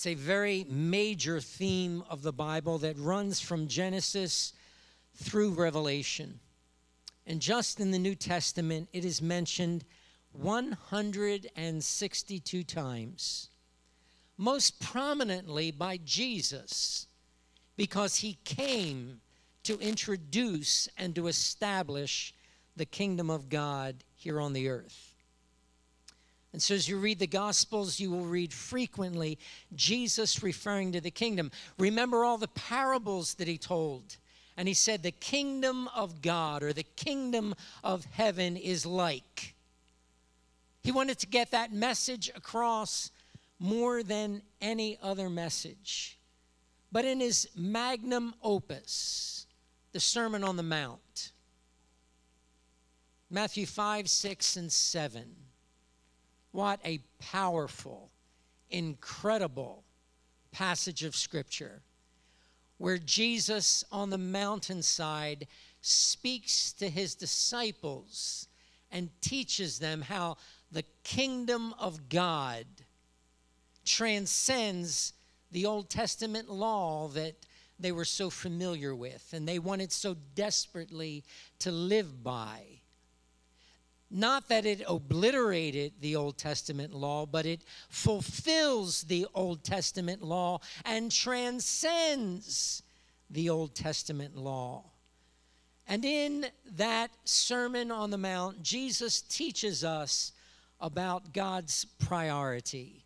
It's a very major theme of the Bible that runs from Genesis through Revelation. And just in the New Testament, it is mentioned 162 times. Most prominently by Jesus, because he came to introduce and to establish the kingdom of God here on the earth. And so as you read the Gospels, you will read frequently Jesus referring to the kingdom. Remember all the parables that he told. And he said the kingdom of God or the kingdom of heaven is like. He wanted to get that message across more than any other message. But in his magnum opus, the Sermon on the Mount, Matthew 5, 6, and 7, what a powerful, incredible passage of Scripture where Jesus on the mountainside speaks to his disciples and teaches them how the kingdom of God transcends the Old Testament law that they were so familiar with and they wanted so desperately to live by. Not that it obliterated the Old Testament law, but it fulfills the Old Testament law and transcends the Old Testament law. And in that Sermon on the Mount, Jesus teaches us about God's priority.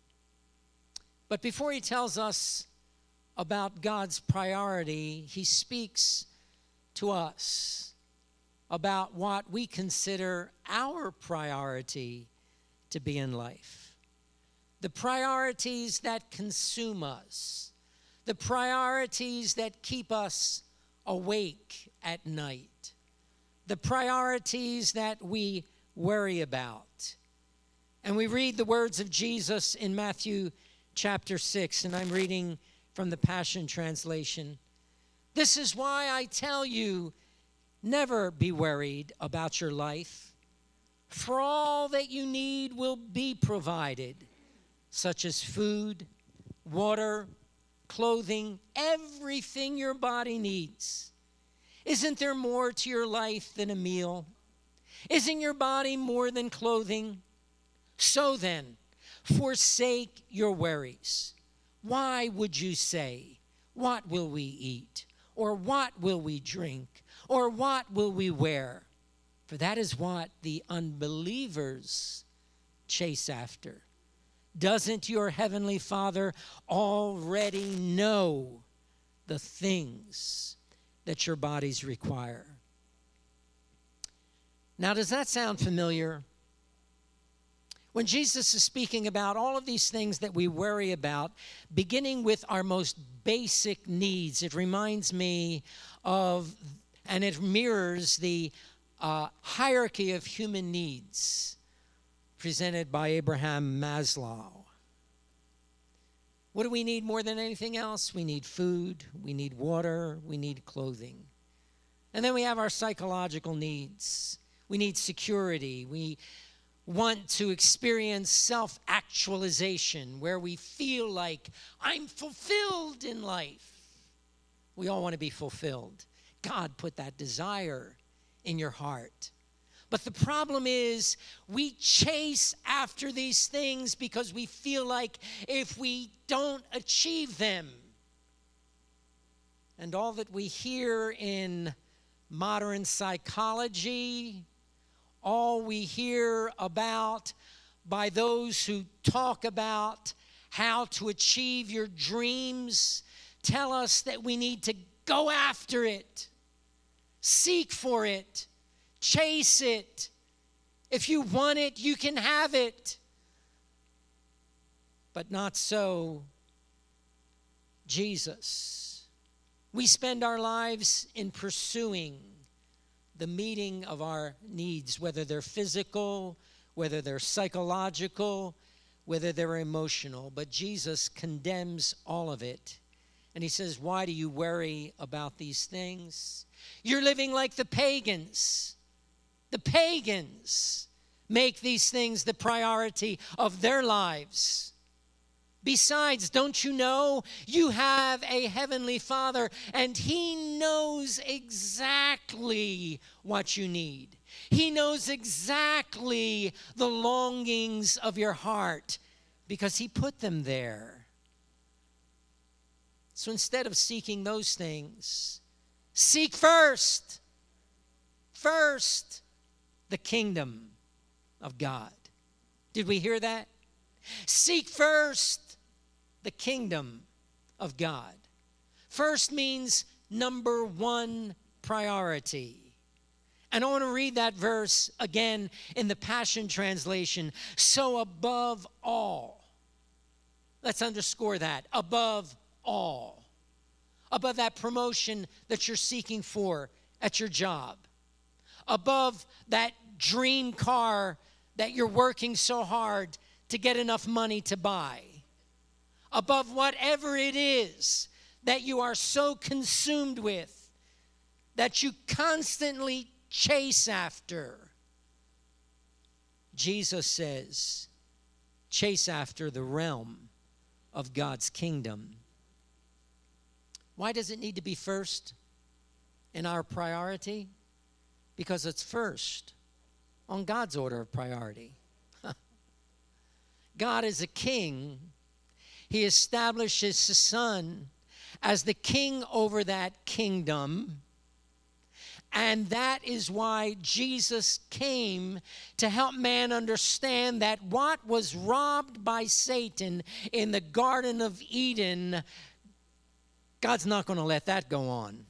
But before he tells us about God's priority, he speaks to us about what we consider our priority to be in life. The priorities that consume us. The priorities that keep us awake at night. The priorities that we worry about. And we read the words of Jesus in Matthew chapter 6, and I'm reading from the Passion Translation. This is why I tell you, never be worried about your life, for all that you need will be provided, such as food, water, clothing, everything your body needs. Isn't there more to your life than a meal? Isn't your body more than clothing? So then, forsake your worries. Why would you say, what will we eat? Or what will we drink? Or what will we wear? For that is what the unbelievers chase after. Doesn't your heavenly Father already know the things that your bodies require? Now, does that sound familiar? When Jesus is speaking about all of these things that we worry about, beginning with our most basic needs, it reminds me of, and it mirrors the hierarchy of human needs presented by Abraham Maslow. What do we need more than anything else? We need food, we need water, we need clothing. And then we have our psychological needs. We need security. We want to experience self-actualization where we feel like I'm fulfilled in life. We all want to be fulfilled. God put that desire in your heart. But the problem is we chase after these things because we feel like if we don't achieve them, and all that we hear in modern psychology, all we hear about by those who talk about how to achieve your dreams tell us that we need to go after it, seek for it, chase it. If you want it, you can have it. But not so Jesus. We spend our lives in pursuing the meeting of our needs, whether they're physical, whether they're psychological, whether they're emotional. But Jesus condemns all of it. And he says, why do you worry about these things? You're living like the pagans. The pagans make these things the priority of their lives. Besides, don't you know you have a heavenly Father, and he knows exactly what you need. He knows exactly the longings of your heart because he put them there. So instead of seeking those things, seek first the kingdom of God. Did we hear that? Seek first the kingdom of God. First means number one priority. And I want to read that verse again in the Passion Translation. So above all, let's underscore that, above all, above that promotion that you're seeking for at your job, above that dream car that you're working so hard to get enough money to buy, above whatever it is that you are so consumed with that you constantly chase after. Jesus says, chase after the realm of God's kingdom. Why does it need to be first in our priority? Because it's first on God's order of priority. God is a king. He established his son as the king over that kingdom. And that is why Jesus came to help man understand that what was robbed by Satan in the Garden of Eden, God's not going to let that go on.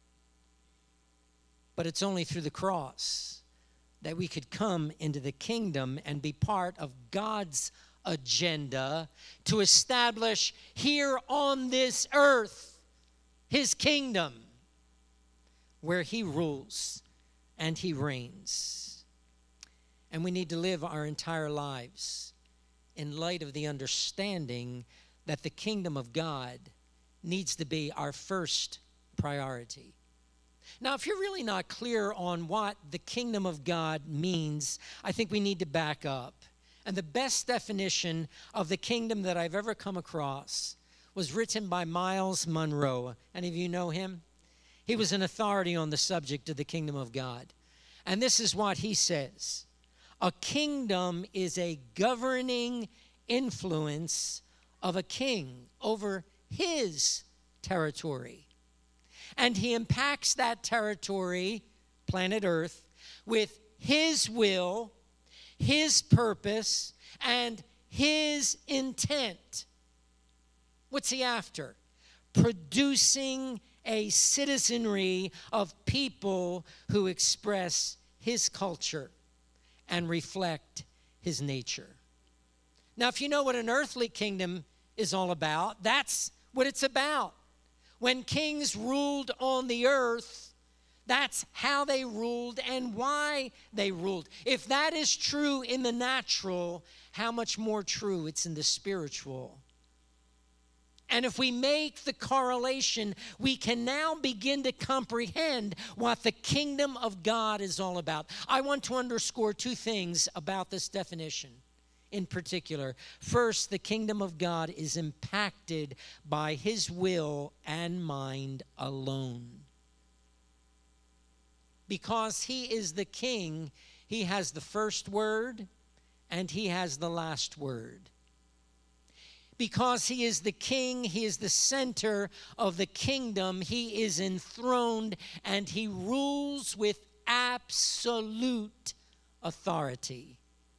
But it's only through the cross that we could come into the kingdom and be part of God's agenda to establish here on this earth his kingdom, where he rules and he reigns. And we need to live our entire lives in light of the understanding that the kingdom of God needs to be our first priority. Now, if you're really not clear on what the kingdom of God means, I think we need to back up. And the best definition of the kingdom that I've ever come across was written by Miles Monroe. Any of you know him? He was an authority on the subject of the kingdom of God. And this is what he says. A kingdom is a governing influence of a king over his territory. And he impacts that territory, planet Earth, with his will, his purpose, and his intent. What's he after? Producing a citizenry of people who express his culture and reflect his nature. Now, if you know what an earthly kingdom is all about, that's what it's about. When kings ruled on the earth, that's how they ruled and why they ruled. If that is true in the natural, how much more true it's in the spiritual. And if we make the correlation, we can now begin to comprehend what the kingdom of God is all about. I want to underscore two things about this definition in particular. First, the kingdom of God is impacted by his will and mind alone. Because he is the king, he has the first word and he has the last word. Because he is the king, he is the center of the kingdom, he is enthroned, and he rules with absolute authority.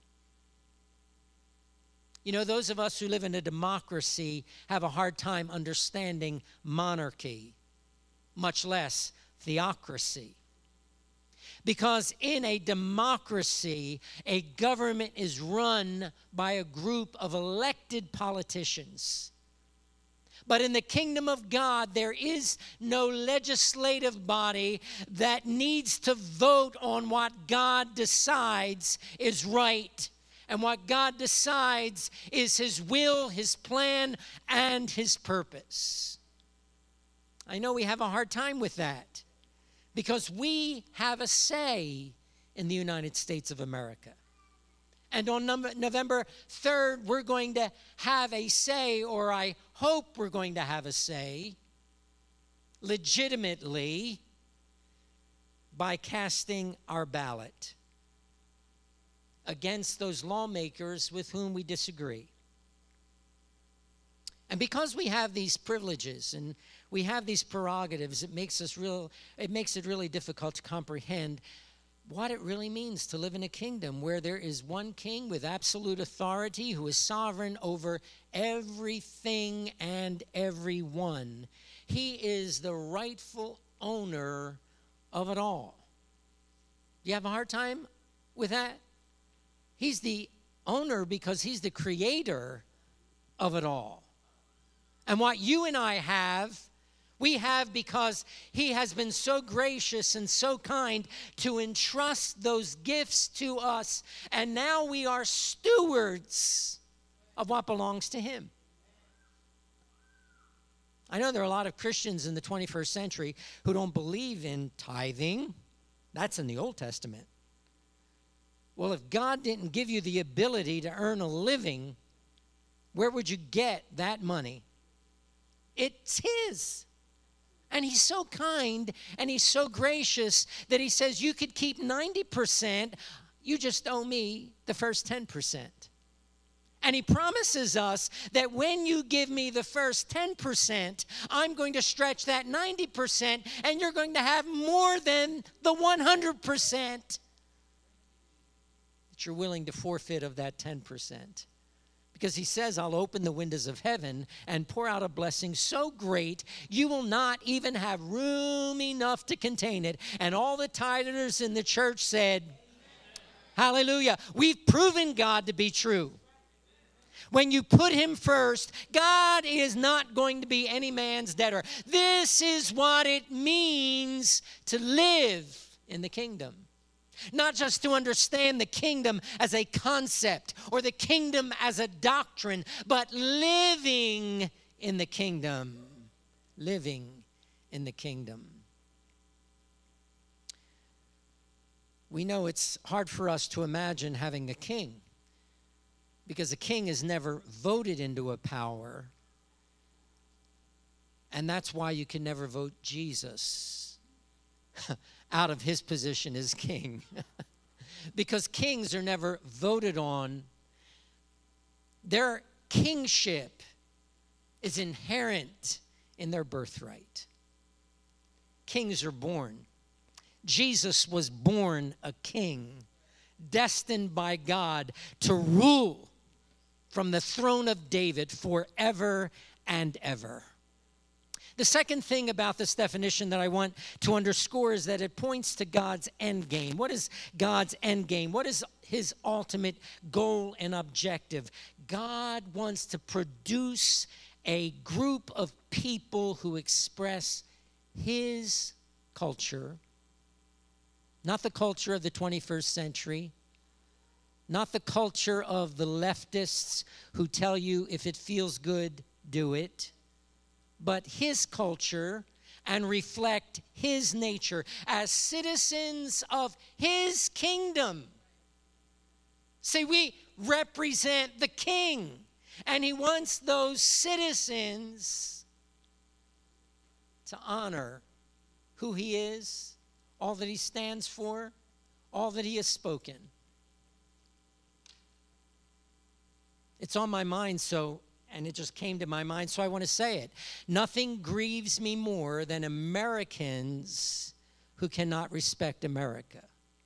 You know, those of us who live in a democracy have a hard time understanding monarchy, much less theocracy. Because in a democracy, a government is run by a group of elected politicians. But in the kingdom of God, there is no legislative body that needs to vote on what God decides is right. And what God decides is his will, his plan, and his purpose. I know we have a hard time with that, because we have a say in the United States of America. And on November 3rd, we're going to have a say, or I hope we're going to have a say, legitimately, by casting our ballot against those lawmakers with whom we disagree. And because we have these privileges and we have these prerogatives, it makes it really difficult to comprehend what it really means to live in a kingdom where there is one king with absolute authority who is sovereign over everything and everyone. He is the rightful owner of it all. Do you have a hard time with that? He's the owner because he's the creator of it all. And what you and I have, we have because he has been so gracious and so kind to entrust those gifts to us. And now we are stewards of what belongs to him. I know there are a lot of Christians in the 21st century who don't believe in tithing. That's in the Old Testament. Well, if God didn't give you the ability to earn a living, where would you get that money? It's his. And he's so kind and he's so gracious that he says you could keep 90%, you just owe me the first 10%. And he promises us that when you give me the first 10%, I'm going to stretch that 90% and you're going to have more than the 100% that you're willing to forfeit of that 10%. Because he says, I'll open the windows of heaven and pour out a blessing so great, you will not even have room enough to contain it. And all the tithers in the church said, hallelujah. We've proven God to be true. When you put him first, God is not going to be any man's debtor. This is what it means to live in the kingdom. Not just to understand the kingdom as a concept or the kingdom as a doctrine, but living in the kingdom. Living in the kingdom. We know it's hard for us to imagine having a king because a king is never voted into a power. And that's why you can never vote Jesus out of his position as king. Because kings are never voted on. Their kingship is inherent in their birthright. Kings are born. Jesus was born a king, destined by God to rule from the throne of David forever and ever. The second thing about this definition that I want to underscore is that it points to God's end game. What is God's end game? What is his ultimate goal and objective? God wants to produce a group of people who express his culture, not the culture of the 21st century, not the culture of the leftists who tell you if it feels good, do it, but his culture and reflect his nature as citizens of his kingdom. See, we represent the king, and he wants those citizens to honor who he is, all that he stands for, all that he has spoken. It's on my mind, and it just came to my mind, so I want to say it. Nothing grieves me more than Americans who cannot respect America.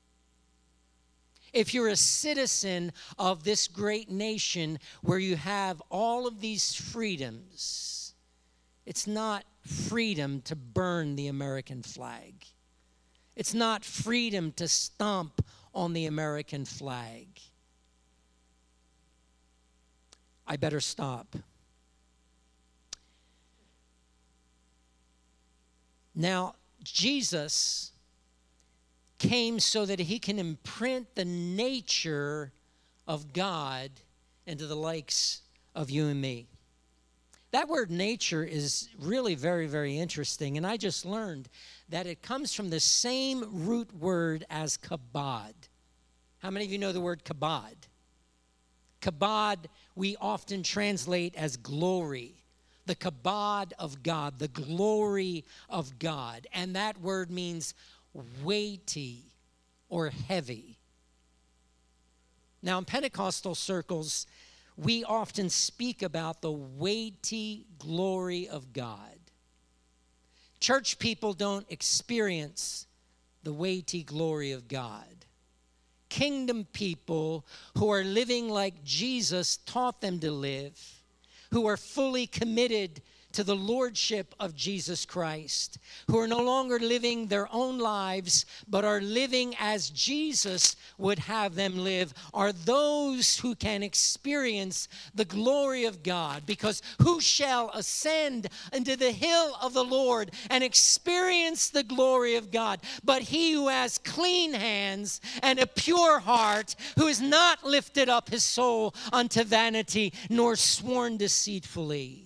If you're a citizen of this great nation where you have all of these freedoms, it's not freedom to burn the American flag. It's not freedom to stomp on the American flag. I better stop. Now, Jesus came so that he can imprint the nature of God into the likes of you and me. That word nature is really very, very interesting, and I just learned that it comes from the same root word as kabod. How many of you know the word kabod? Kabod we often translate as glory. The kabod of God, the glory of God. And that word means weighty or heavy. Now, in Pentecostal circles, we often speak about the weighty glory of God. Church people don't experience the weighty glory of God. Kingdom people who are living like Jesus taught them to live, who are fully committed to the lordship of Jesus Christ, who are no longer living their own lives, but are living as Jesus would have them live, are those who can experience the glory of God. Because who shall ascend into the hill of the Lord and experience the glory of God? But he who has clean hands and a pure heart, who has not lifted up his soul unto vanity, nor sworn deceitfully.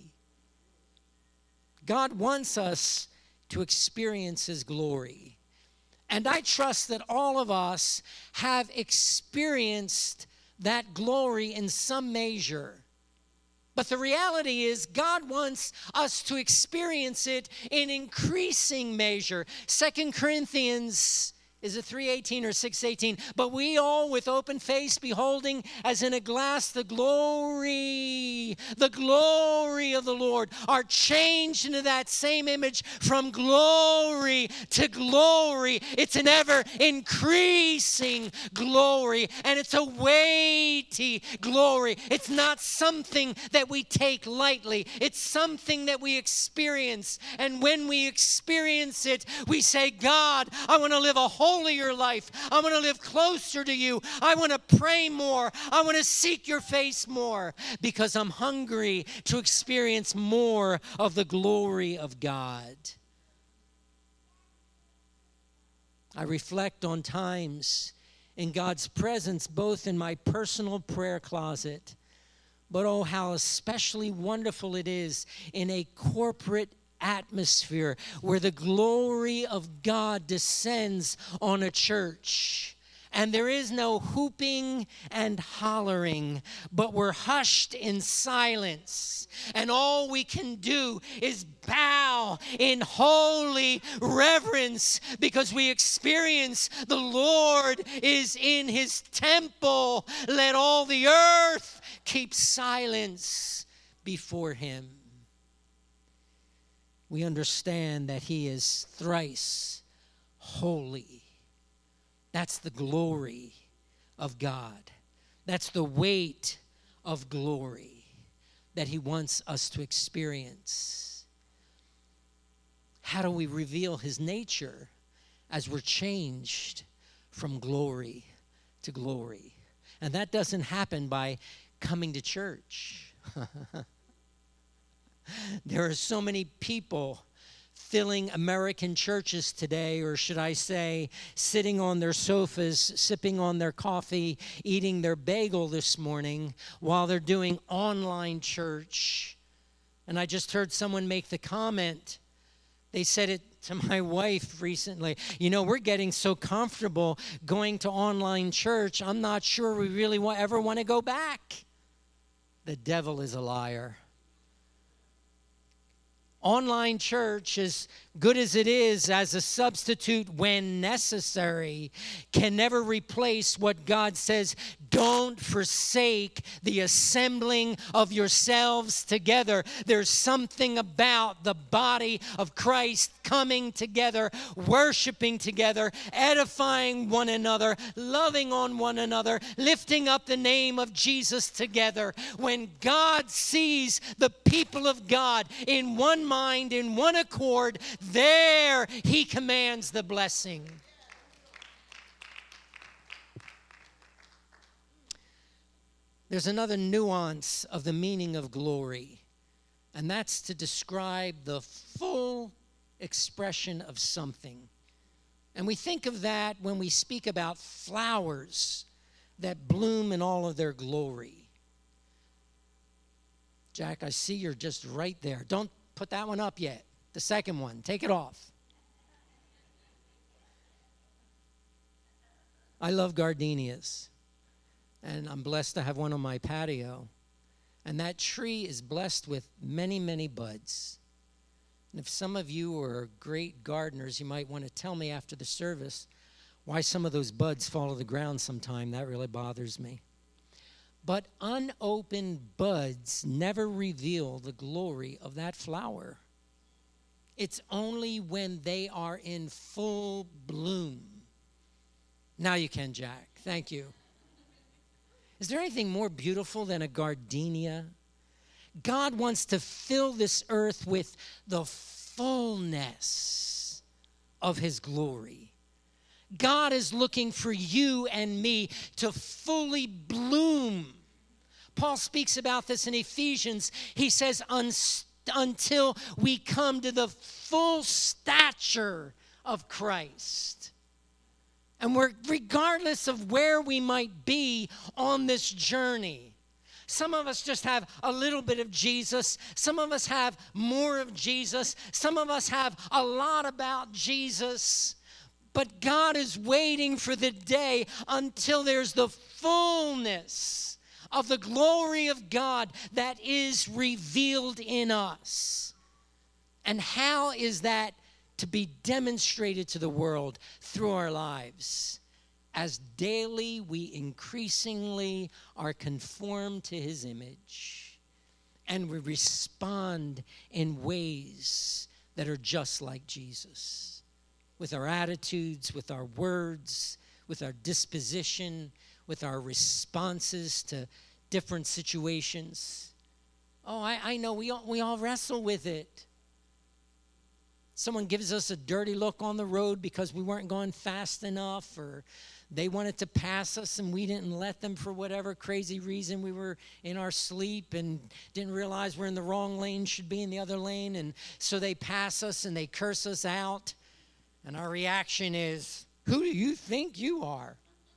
God wants us to experience his glory. And I trust that all of us have experienced that glory in some measure. But the reality is God wants us to experience it in increasing measure. 2 Corinthians, is it 3:18 or 6:18? But we all with open face beholding as in a glass the glory of the Lord are changed into that same image from glory to glory. It's an ever increasing glory, and it's a weighty glory. It's not something that we take lightly. It's something that we experience. And when we experience it, we say, God, I want to live a holier life. I want to live closer to you. I want to pray more. I want to seek your face more because I'm hungry to experience more of the glory of God. I reflect on times in God's presence, both in my personal prayer closet, but oh, how especially wonderful it is in a corporate atmosphere where the glory of God descends on a church. And there is no hooping and hollering, but we're hushed in silence. And all we can do is bow in holy reverence because we experience the Lord is in his temple. Let all the earth keep silence before him. We understand that he is thrice holy. That's the glory of God. That's the weight of glory that he wants us to experience. How do we reveal his nature as we're changed from glory to glory? And that doesn't happen by coming to church. There are so many people filling American churches today, or should I say, sitting on their sofas, sipping on their coffee, eating their bagel this morning while they're doing online church. And I just heard someone make the comment. They said it to my wife recently. You know, we're getting so comfortable going to online church, I'm not sure we really ever want to go back. The devil is a liar. Online church, as good as it is as a substitute when necessary, can never replace what God says. Don't forsake the assembling of yourselves together. There's something about the body of Christ coming together, worshiping together, edifying one another, loving on one another, lifting up the name of Jesus together. When God sees the people of God in one mind, in one accord, there he commands the blessing. There's another nuance of the meaning of glory, and that's to describe the full expression of something. And we think of that when we speak about flowers that bloom in all of their glory. Jack, I see you're just right there. Don't put that one up yet. The second one, take it off. I love gardenias. And I'm blessed to have one on my patio. And that tree is blessed with many, many buds. And if some of you are great gardeners, you might want to tell me after the service why some of those buds fall to the ground sometime. That really bothers me. But unopened buds never reveal the glory of that flower. It's only when they are in full bloom. Now you can, Jack. Thank you. Is there anything more beautiful than a gardenia? God wants to fill this earth with the fullness of his glory. God is looking for you and me to fully bloom. Paul speaks about this in Ephesians. He says, until we come to the full stature of Christ. And regardless of where we might be on this journey, some of us just have a little bit of Jesus. Some of us have more of Jesus. Some of us have a lot about Jesus. But God is waiting for the day until there's the fullness of the glory of God that is revealed in us. And how is that to be demonstrated to the world? Through our lives, as daily we increasingly are conformed to his image, and we respond in ways that are just like Jesus, with our attitudes, with our words, with our disposition, with our responses to different situations. Oh, I know we all wrestle with it. Someone gives us a dirty look on the road because we weren't going fast enough, or they wanted to pass us and we didn't let them for whatever crazy reason. We were in our sleep and didn't realize we're in the wrong lane, should be in the other lane, and so they pass us and they curse us out. And our reaction is, who do you think you are?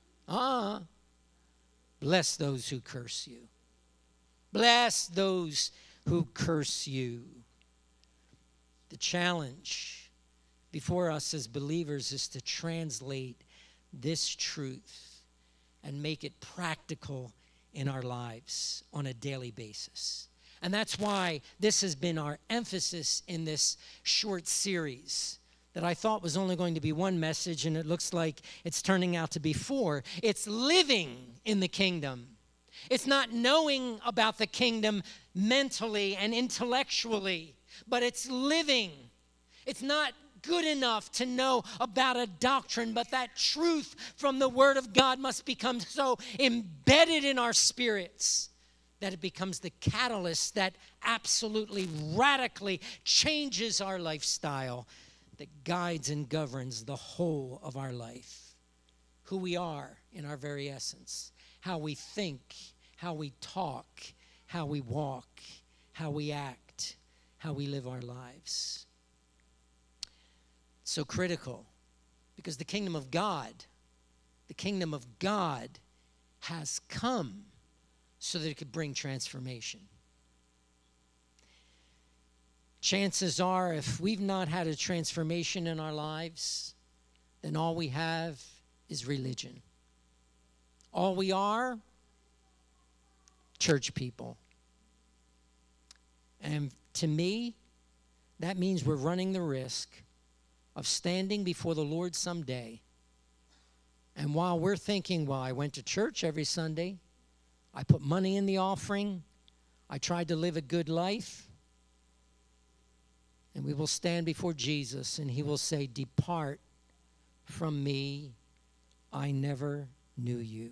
Bless those who curse you. Bless those who curse you. The challenge before us as believers is to translate this truth and make it practical in our lives on a daily basis. And that's why this has been our emphasis in this short series that I thought was only going to be one message, and it looks like it's turning out to be 4. It's living in the kingdom. It's not knowing about the kingdom mentally and intellectually, but it's living. It's not good enough to know about a doctrine, but that truth from the Word of God must become so embedded in our spirits that it becomes the catalyst that absolutely radically changes our lifestyle, that guides and governs the whole of our life. Who we are in our very essence, how we think, how we talk, how we walk, how we act, how we live our lives. So critical, because the kingdom of God has come so that it could bring transformation. Chances are, if we've not had a transformation in our lives, then all we have is religion. All we are, church people. And to me, that means we're running the risk of standing before the Lord someday. And while we're thinking, well, I went to church every Sunday, I put money in the offering, I tried to live a good life, and we will stand before Jesus and he will say, depart from me, I never knew you.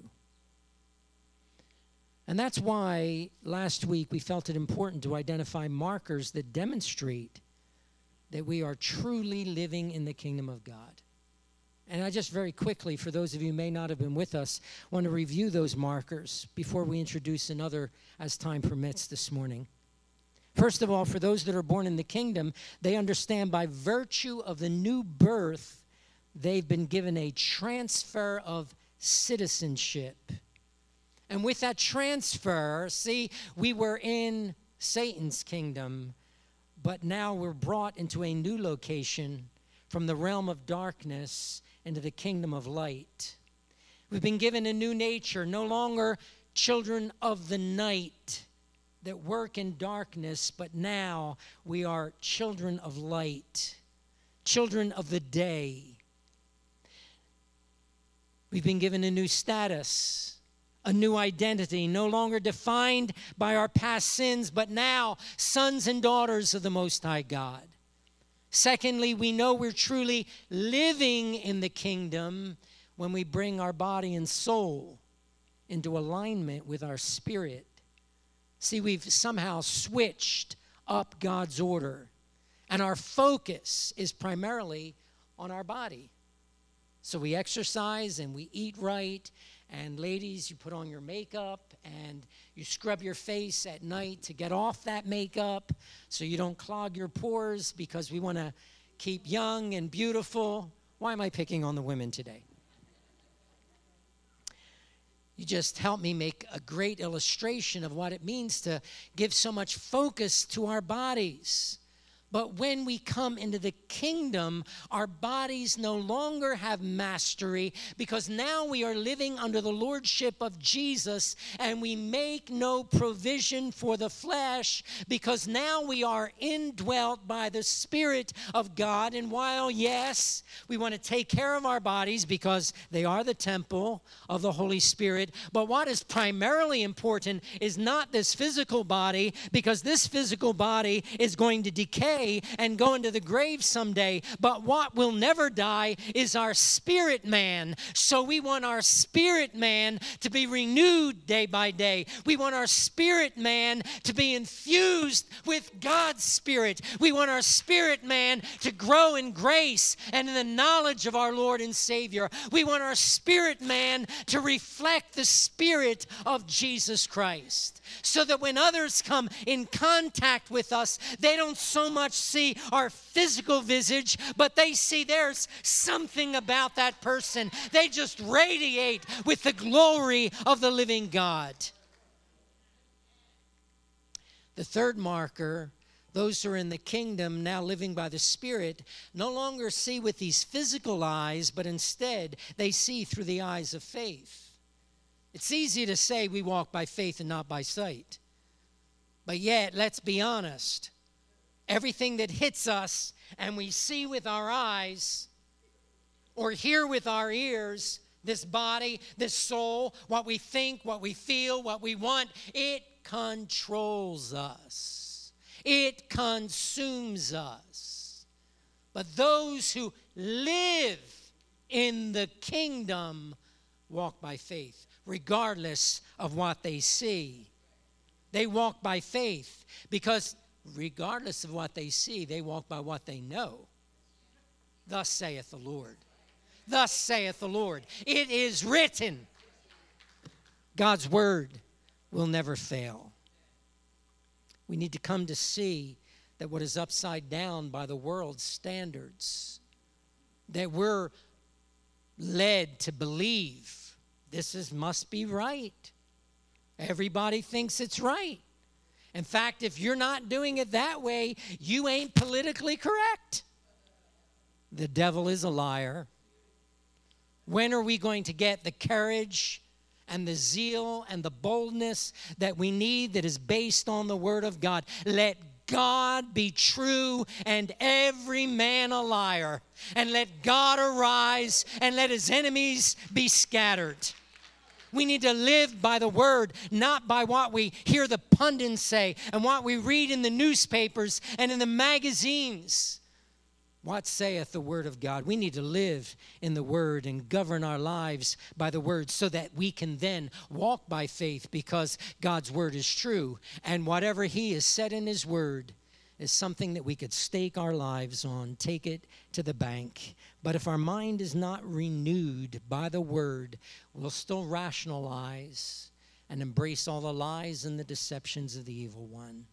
And that's why last week we felt it important to identify markers that demonstrate that we are truly living in the kingdom of God. And I just very quickly, for those of you who may not have been with us, want to review those markers before we introduce another as time permits this morning. First of all, for those that are born in the kingdom, they understand by virtue of the new birth, they've been given a transfer of citizenship. And with that transfer, see, we were in Satan's kingdom, but now we're brought into a new location from the realm of darkness into the kingdom of light. We've been given a new nature, no longer children of the night that work in darkness, but now we are children of light, children of the day. We've been given a new status, a new identity, no longer defined by our past sins, but now sons and daughters of the Most High God. Secondly, we know we're truly living in the kingdom when we bring our body and soul into alignment with our spirit. See, we've somehow switched up God's order, and our focus is primarily on our body. So we exercise and we eat right, and ladies, you put on your makeup and you scrub your face at night to get off that makeup so you don't clog your pores, because we want to keep young and beautiful. Why am I picking on the women today? You just helped me make a great illustration of what it means to give so much focus to our bodies. But when we come into the kingdom, our bodies no longer have mastery, because now we are living under the lordship of Jesus, and we make no provision for the flesh, because now we are indwelt by the Spirit of God. And while, yes, we want to take care of our bodies because they are the temple of the Holy Spirit, but what is primarily important is not this physical body, because this physical body is going to decay and go into the grave someday. But what will never die is our spirit man. So we want our spirit man to be renewed day by day. We want our spirit man to be infused with God's Spirit. We want our spirit man to grow in grace and in the knowledge of our Lord and Savior. We want our spirit man to reflect the Spirit of Jesus Christ, so that when others come in contact with us, they don't so much see our physical visage, but they see there's something about that person. They just radiate with the glory of the living God. The third marker, those who are in the kingdom, now living by the Spirit, no longer see with these physical eyes, but instead they see through the eyes of faith. It's easy to say we walk by faith and not by sight. But yet, let's be honest. Everything that hits us and we see with our eyes or hear with our ears, this body, this soul, what we think, what we feel, what we want, it controls us. It consumes us. But those who live in the kingdom walk by faith, regardless of what they see. They walk by faith because regardless of what they see, they walk by what they know. Thus saith the Lord. Thus saith the Lord. It is written. God's word will never fail. We need to come to see that what is upside down by the world's standards, that we're led to believe this must be right. Everybody thinks it's right. In fact, if you're not doing it that way, you ain't politically correct. The devil is a liar. When are we going to get the courage and the zeal and the boldness that we need, that is based on the Word of God? Let God be true and every man a liar. And let God arise and let his enemies be scattered. We need to live by the word, not by what we hear the pundits say and what we read in the newspapers and in the magazines. What saith the word of God? We need to live in the word and govern our lives by the word, so that we can then walk by faith, because God's word is true. And whatever he has said in his word is something that we could stake our lives on, take it to the bank. But if our mind is not renewed by the word, we'll still rationalize and embrace all the lies and the deceptions of the evil one.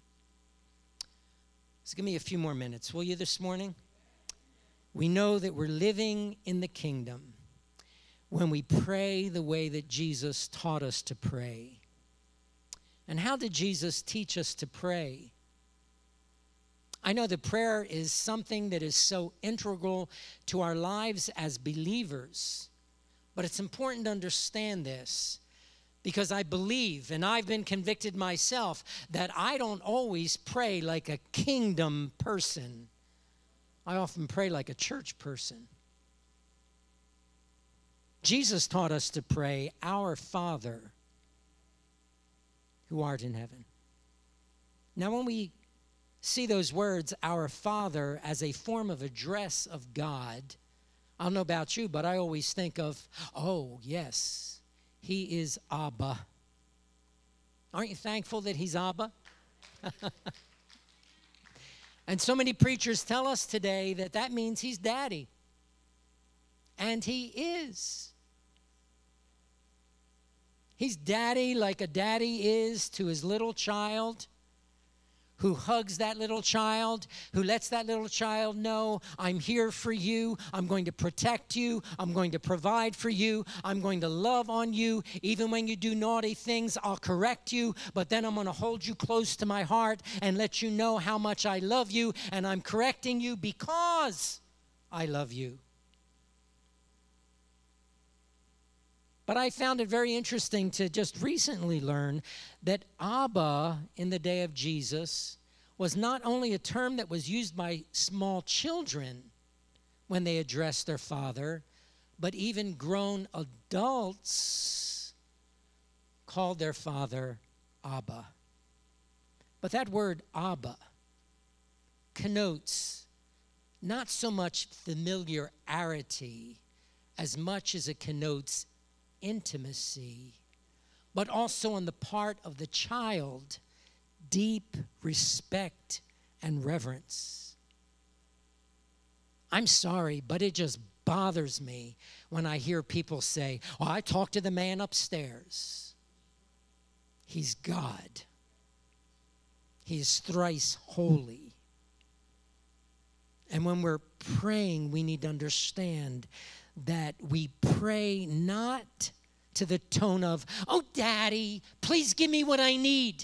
So give me a few more minutes, will you, this morning? We know that we're living in the kingdom when we pray the way that Jesus taught us to pray. And how did Jesus teach us to pray? I know that prayer is something that is so integral to our lives as believers. But it's important to understand this, because I believe, and I've been convicted myself, that I don't always pray like a kingdom person. I often pray like a church person. Jesus taught us to pray, "Our Father, who art in heaven." Now, when we see those words, "Our Father," as a form of address of God, I don't know about you, but I always think of, oh, yes, he is Abba. Aren't you thankful that he's Abba? And so many preachers tell us today that that means he's daddy. And he is. He's daddy like a daddy is to his little child, who hugs that little child, who lets that little child know, I'm here for you, I'm going to protect you, I'm going to provide for you, I'm going to love on you. Even when you do naughty things, I'll correct you, but then I'm going to hold you close to my heart and let you know how much I love you, and I'm correcting you because I love you. But I found it very interesting to just recently learn that Abba in the day of Jesus was not only a term that was used by small children when they addressed their father, but even grown adults called their father Abba. But that word Abba connotes not so much familiarity as much as it connotes intimacy, but also on the part of the child, deep respect and reverence. I'm sorry, but it just bothers me when I hear people say, "Oh, I talked to the man upstairs." He's God. He's thrice holy. And when we're praying, we need to understand that we pray not to the tone of, "Oh, Daddy, please give me what I need."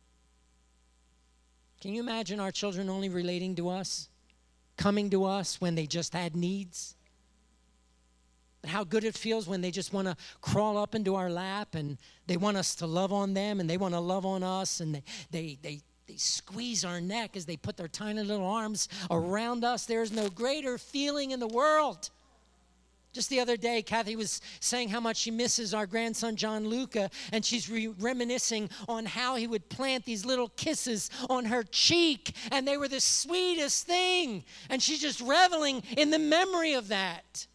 Can you imagine our children only relating to us, coming to us when they just had needs? But how good it feels when they just want to crawl up into our lap and they want us to love on them and they want to love on us, and they squeeze our neck as they put their tiny little arms around us. There is no greater feeling in the world. Just the other day, Kathy was saying how much she misses our grandson, John Luca, and she's reminiscing on how he would plant these little kisses on her cheek, and they were the sweetest thing, and she's just reveling in the memory of that.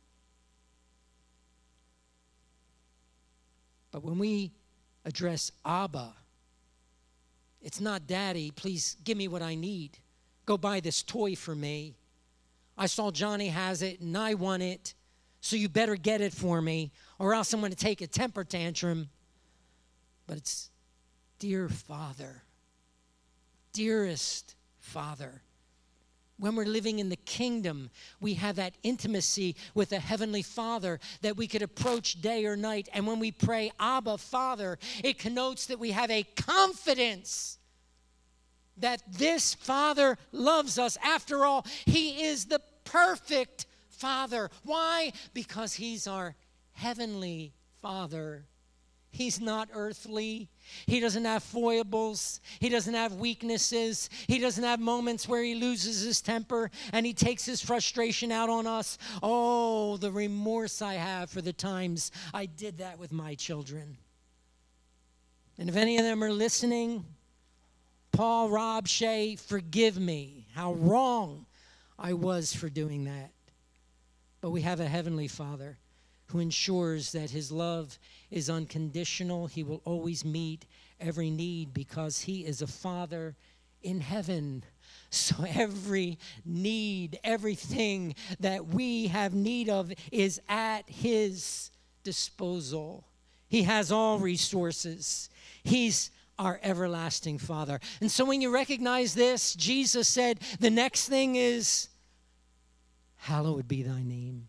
But when we address Abba, it's not, "Daddy, please give me what I need. Go buy this toy for me. I saw Johnny has it, and I want it. So you better get it for me, or else I'm going to take a temper tantrum." But it's, "Dear Father, dearest Father." When we're living in the kingdom, we have that intimacy with a heavenly Father that we could approach day or night. And when we pray, "Abba, Father," it connotes that we have a confidence that this Father loves us. After all, he is the perfect Father. Why? Because he's our heavenly Father. He's not earthly. He doesn't have foibles. He doesn't have weaknesses. He doesn't have moments where he loses his temper and he takes his frustration out on us. Oh, the remorse I have for the times I did that with my children. And if any of them are listening, Paul, Rob, Shay, forgive me how wrong I was for doing that. But we have a heavenly Father who ensures that his love is unconditional. He will always meet every need because he is a Father in heaven. So every need, everything that we have need of is at his disposal. He has all resources. He's our everlasting Father. And so when you recognize this, Jesus said the next thing is, "Hallowed be thy name."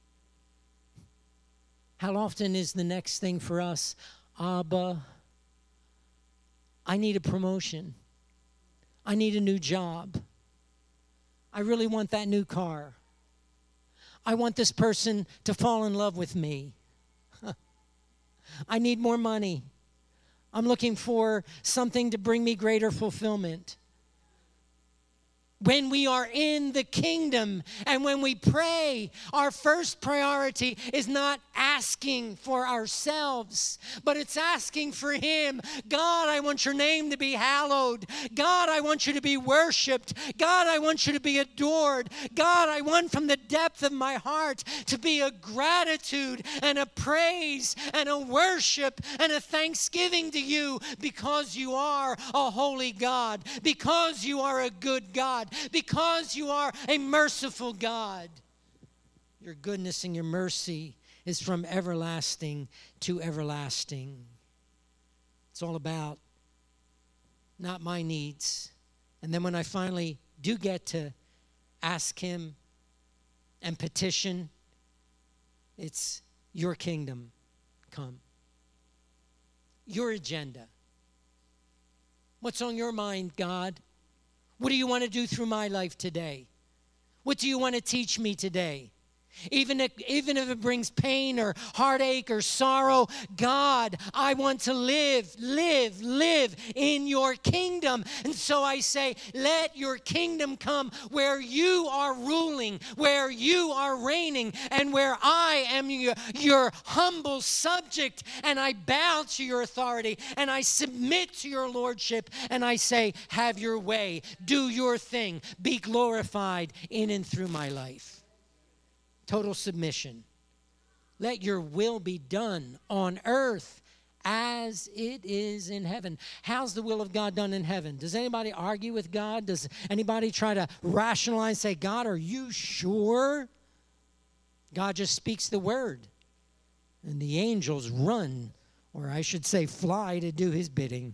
How often is the next thing for us, "Abba, I need a promotion. I need a new job. I really want that new car. I want this person to fall in love with me. I need more money. I'm looking for something to bring me greater fulfillment. When we are in the kingdom and when we pray, our first priority is not asking for ourselves, but it's asking for Him. God, I want your name to be hallowed. God, I want you to be worshiped. God, I want you to be adored. God, I want from the depth of my heart to be a gratitude and a praise and a worship and a thanksgiving to you because you are a holy God, because you are a good God, because you are a merciful God. Your goodness and your mercy is from everlasting to everlasting. It's all about not my needs. And then when I finally do get to ask Him and petition, it's your kingdom come. Your agenda. What's on your mind, God? What do you want to do through my life today? What do you want to teach me today? Even if it brings pain or heartache or sorrow, God, I want to live in your kingdom. And so I say, let your kingdom come where you are ruling, where you are reigning, and where I am your humble subject, and I bow to your authority, and I submit to your lordship, and I say, have your way, do your thing, be glorified in and through my life. Total submission. Let your will be done on earth as it is in heaven. How's the will of God done in heaven? Does anybody argue with God? Does anybody try to rationalize, say, God, are you sure? God just speaks the word. And the angels run, or I should say fly, to do his bidding.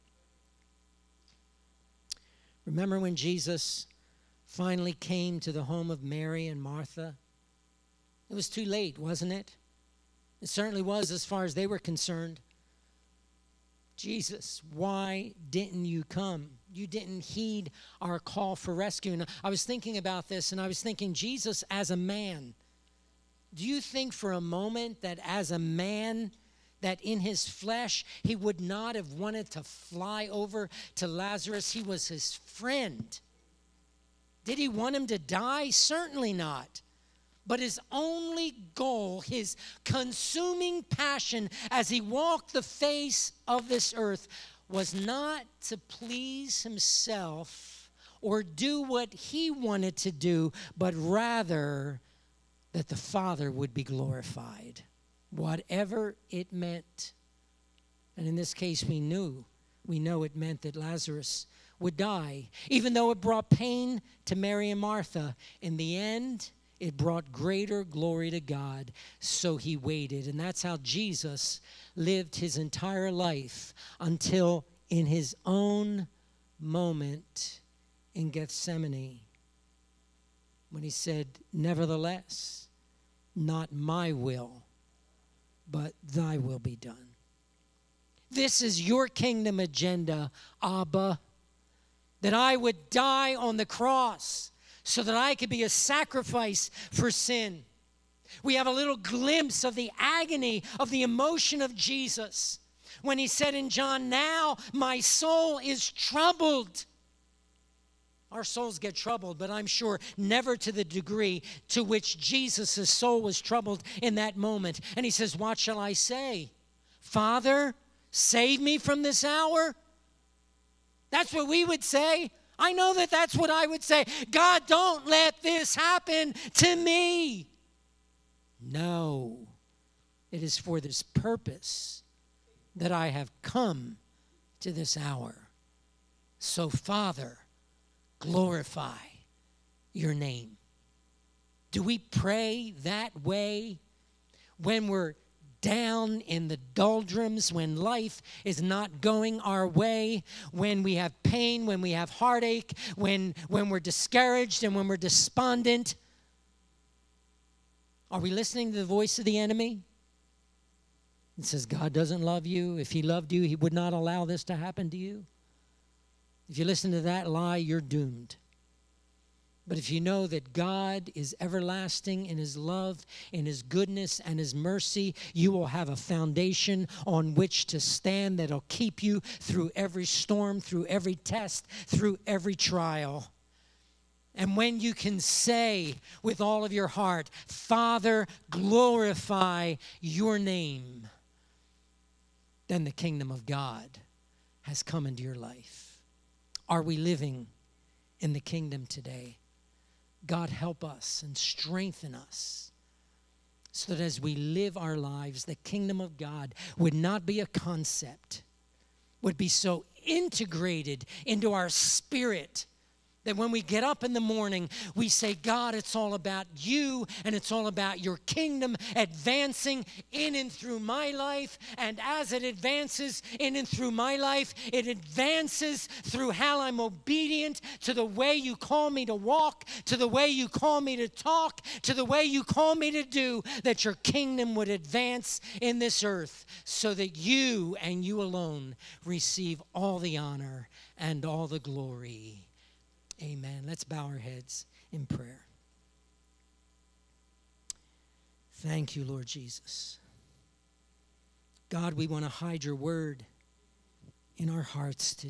Remember when Jesus finally came to the home of Mary and Martha? It was too late, wasn't it? It certainly was as far as they were concerned. Jesus, why didn't you come? You didn't heed our call for rescue. And I was thinking about this, and I was thinking, Jesus as a man, do you think for a moment that as a man, that in his flesh, he would not have wanted to fly over to Lazarus? He was his friend. Did he want him to die? Certainly not. But his only goal, his consuming passion as he walked the face of this earth, was not to please himself or do what he wanted to do, but rather that the Father would be glorified, whatever it meant. And in this case, we know it meant that Lazarus would die. Even though it brought pain to Mary and Martha, in the end, it brought greater glory to God, so he waited. And that's how Jesus lived his entire life until in his own moment in Gethsemane, when he said, nevertheless, not my will, but thy will be done. This is your kingdom agenda, Abba, that I would die on the cross so that I could be a sacrifice for sin. We have a little glimpse of the agony of the emotion of Jesus when he said in John, now my soul is troubled. Our souls get troubled, but I'm sure never to the degree to which Jesus' soul was troubled in that moment. And he says, what shall I say? Father, save me from this hour? That's what we would say. I know that that's what I would say. God, don't let this happen to me. No, it is for this purpose that I have come to this hour. So, Father, glorify your name. Do we pray that way when we're down in the doldrums, when life is not going our way, when we have pain, when we have heartache, when we're discouraged and when we're despondent? Are we listening to the voice of the enemy? It says God doesn't love you. If he loved you, he would not allow this to happen to you. If you listen to that lie, you're doomed. But if you know that God is everlasting in his love, in his goodness, and his mercy, you will have a foundation on which to stand that'll keep you through every storm, through every test, through every trial. And when you can say with all of your heart, Father, glorify your name, then the kingdom of God has come into your life. Are we living in the kingdom today? God, help us and strengthen us so that as we live our lives, the kingdom of God would not be a concept, would be so integrated into our spirit that when we get up in the morning, we say, God, it's all about you and it's all about your kingdom advancing in and through my life. And as it advances in and through my life, it advances through how I'm obedient to the way you call me to walk, to the way you call me to talk, to the way you call me to do, that your kingdom would advance in this earth so that you and you alone receive all the honor and all the glory. Amen. Let's bow our heads in prayer. Thank you, Lord Jesus. God, we want to hide your word in our hearts today.